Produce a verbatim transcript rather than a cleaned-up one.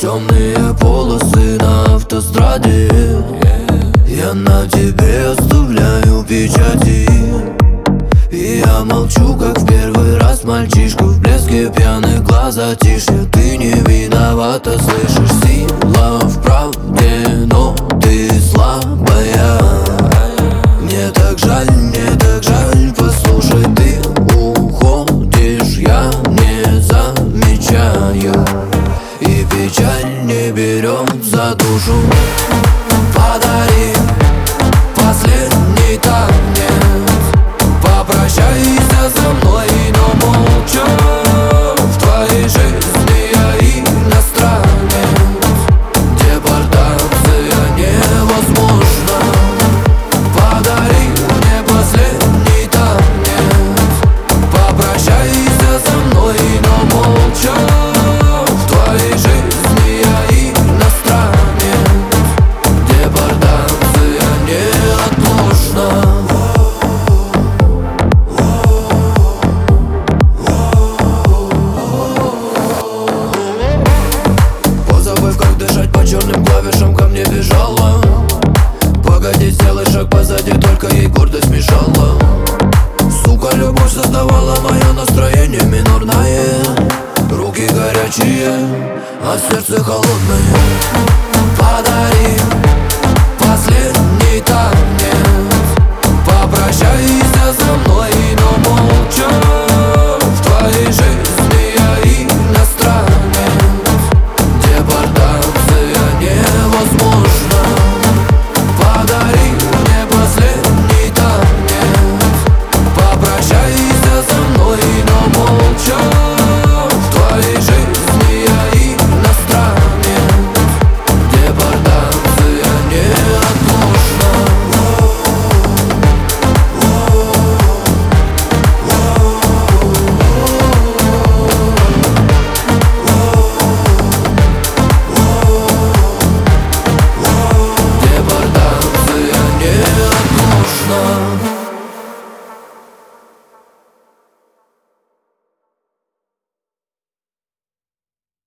темные полосы на автостраде. Я на тебе оставляю печати, и я молчу, как в первый раз мальчишка в блеске пьяных глаз затишья. Ты не виновата, слышишь, сила в правде, но ты слабая. Мне так жаль, мне так жаль, послушай, ты уходишь, я не замечаю, и печаль не берет за душу. Подари последний танец, попрощайся со мной, но молча. В твоей жизни я иностранец, депортация невозможна. Подари мне последний танец, попрощайся со мной, но молча. В твоей жизни я иностранец, депортация неотложна. Позабыв, как дышать по черным клавишам, ко мне бежала. Погоди, сделай шаг позади, только ей гордость мешала. Сука, любовь создавала мое настроение минорное. Руки горячие, а сердце холодное. Подари